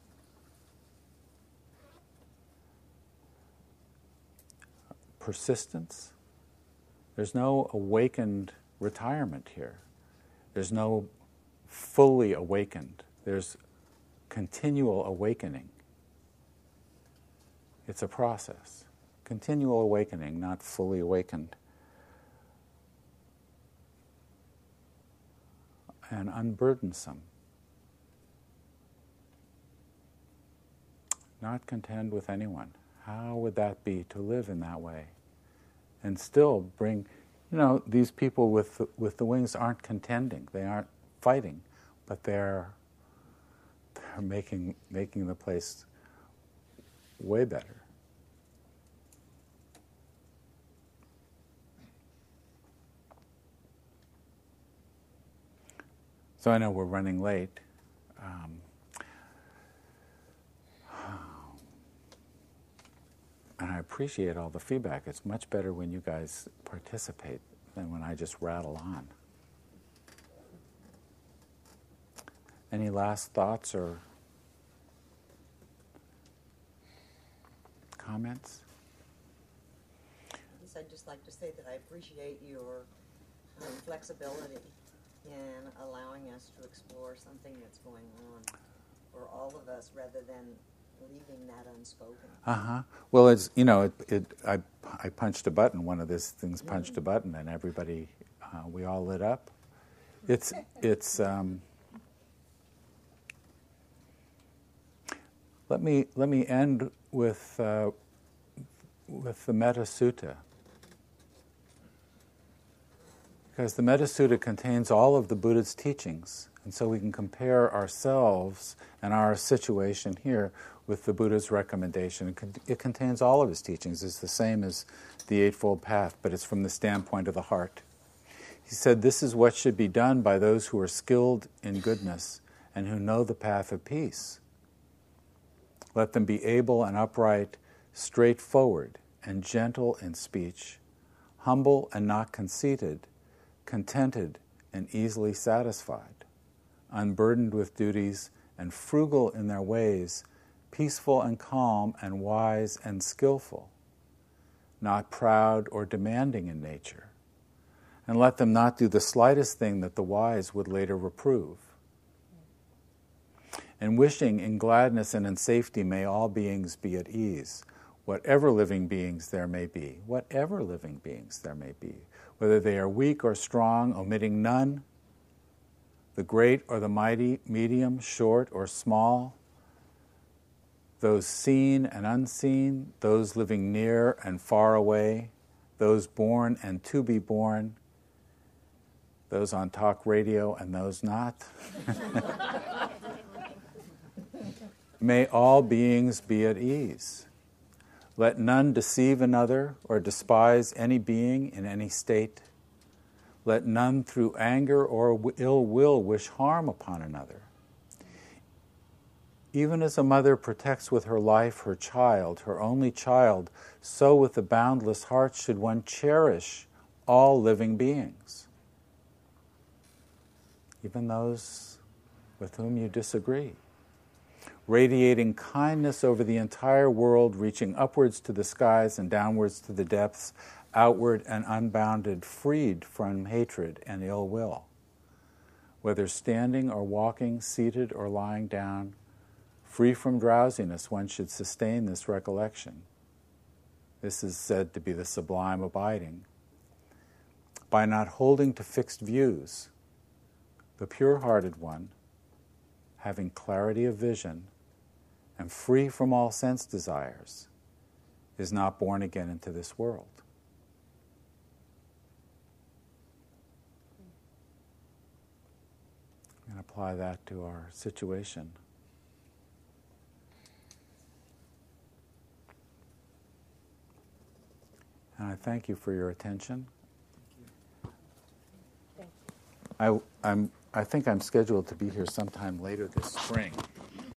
Persistence. There's no awakened retirement here. There's no fully awakened. There's continual awakening. It's a process. Continual awakening, not fully awakened. And unburdensome. Not contend with anyone. How would that be to live in that way? And still bring, these people with the wings aren't contending. They aren't fighting, but they're making the place way better. So I know we're running late. And I appreciate all the feedback. It's much better when you guys participate than when I just rattle on. Any last thoughts or comments? Yes, I'd just like to say that I appreciate your flexibility in allowing us to explore something that's going on for all of us rather than leaving that unspoken. Well, it's I punched a button. One of these things punched a button, and everybody, we all lit up. It's Let me end with the Metta Sutta, because the Metta Sutta contains all of the Buddha's teachings, and so we can compare ourselves and our situation here with the Buddha's recommendation. It contains all of his teachings. It's the same as the Eightfold Path, but it's from the standpoint of the heart. He said, "This is what should be done by those who are skilled in goodness and who know the path of peace. Let them be able and upright, straightforward and gentle in speech, humble and not conceited, contented and easily satisfied, unburdened with duties and frugal in their ways, peaceful and calm and wise and skillful, not proud or demanding in nature. And let them not do the slightest thing that the wise would later reprove. And wishing in gladness and in safety may all beings be at ease, whatever living beings there may be, whether they are weak or strong, omitting none, the great or the mighty, medium, short or small, those seen and unseen, those living near and far away, those born and to be born, those on talk radio and those not. May all beings be at ease. Let none deceive another or despise any being in any state. Let none through anger or ill will wish harm upon another. Even as a mother protects with her life her child, her only child, so with a boundless heart should one cherish all living beings, even those with whom you disagree. Radiating kindness over the entire world, reaching upwards to the skies and downwards to the depths, outward and unbounded, freed from hatred and ill will. Whether standing or walking, seated or lying down, free from drowsiness, one should sustain this recollection. This is said to be the sublime abiding. by not holding to fixed views, the pure-hearted one, having clarity of vision and free from all sense desires, is not born again into this world. And apply that to our situation. And I thank you for your attention. I think I'm scheduled to be here sometime later this spring.